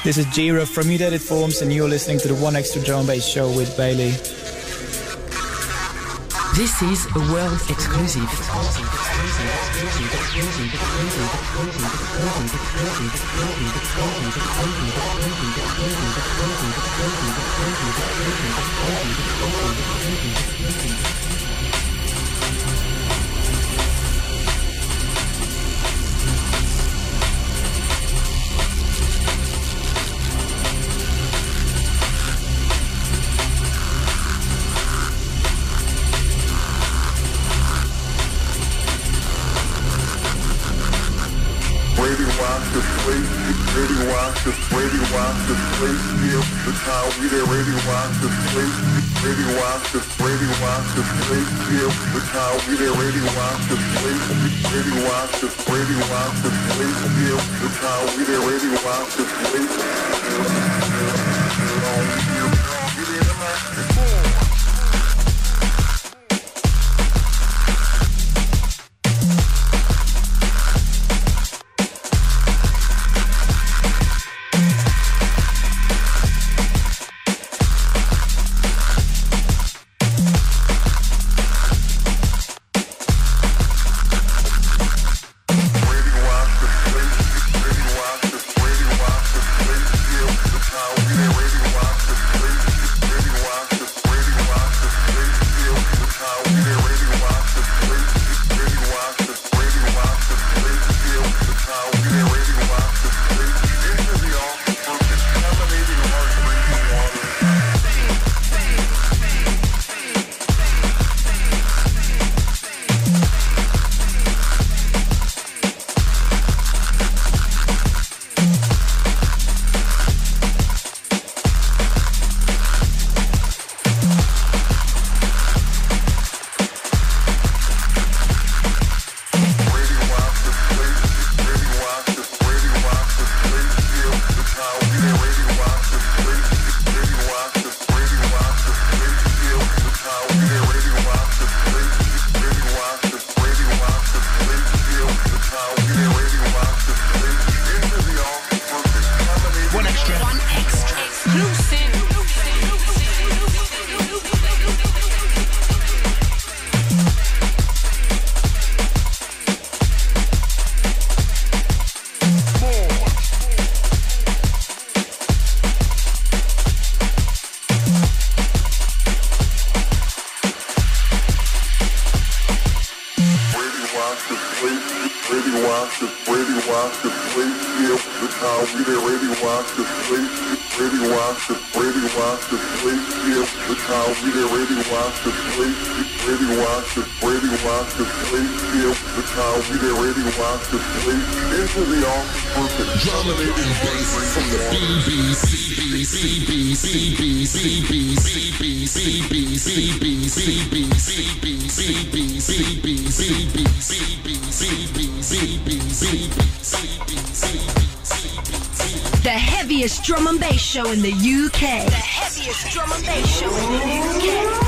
This is Jira from Mutated Forms, and you're listening to the One Extra Drum and Bass Show with Bailey. This is a world exclusive. The heaviest drum and bass show in the UK. The heaviest drum and bass show in the UK.